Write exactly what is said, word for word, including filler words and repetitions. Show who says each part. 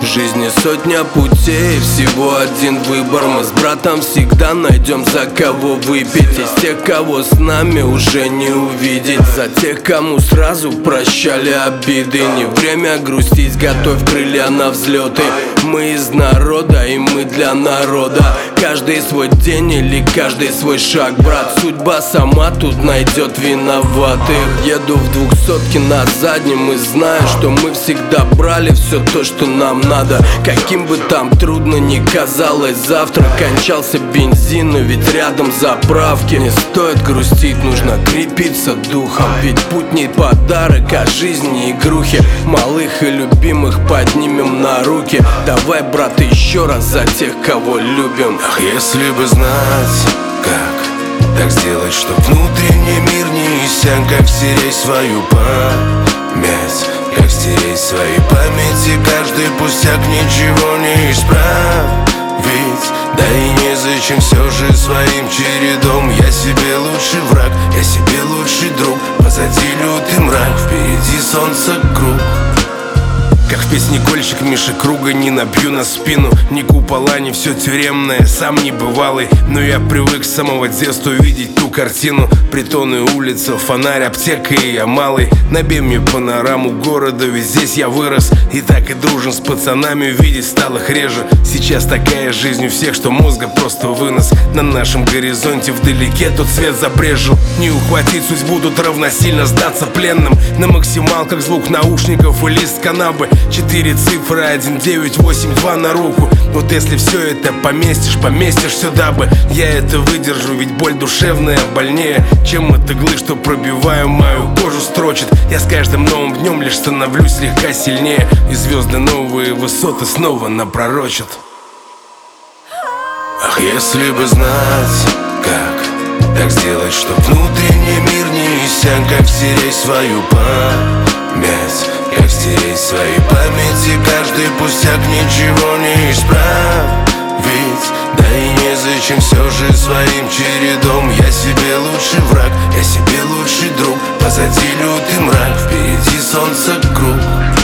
Speaker 1: жизни сотня путей, всего один выбор. Мы с братом всегда найдем за кого выпить. Из тех, кого с нами уже не увидеть. За тех, кому сразу прощали обиды. Не время грустить, готовь крылья на взлеты. Мы из народа и мы для народа. Каждый свой день или каждый свой шаг, брат. Судьба сама тут найдет виноватых. Еду в двухсотке на заднем и знаю, что мы всегда брали все то, что нам надо. Каким бы там трудно ни казалось, завтра кончался бензин, но ведь рядом заправки. Не стоит грустить, нужно крепиться духом. Ведь путь не подарок, а жизни игрухи. Малых и любимых поднимем на руки. Давай, брат, еще раз за тех, кого любим.
Speaker 2: Ах, если бы знать, как так сделать, чтоб внутренний мир не иссяк, как стереть свою память, как стереть свои памяти каждый пустяк, ничего не исправить. Да и незачем все же своим чередом. Я себе лучший враг, я себе лучший друг. Позади лютый мрак, впереди солнце круг. Как в песне Кольщик Миши Круга, не набью на спину ни купола, ни все тюремное, сам не бывалый. Но я привык с самого детства видеть ту картину: притоны, улица, фонарь, аптека и я малый. Набей мне панораму города, ведь здесь я вырос. И так и дружен с пацанами, видеть стал их реже. Сейчас такая жизнь у всех, что мозга просто вынос. На нашем горизонте вдалеке тот свет забрежил. Не ухватить судьбу, тут равносильно сдаться пленным. На максималках звук наушников и лист канабы. Четыре цифры, один, девять, восемь, два на руку. Вот если все это поместишь, поместишь сюда бы, я это выдержу, ведь боль душевная больнее, чем от иглы, что пробиваю мою кожу строчит. Я с каждым новым днем лишь становлюсь слегка сильнее, и звезды новые высоты снова напророчат. Ах, если бы знать, как так сделать, чтоб внутренний мир не иссяк, как стереть свою память, как стереть свои памяти каждый пустяк, ничего не исправить. Да и незачем все же своим чередом. Я себе лучший враг, я себе лучший друг. Позади лютый мрак, впереди солнце круг.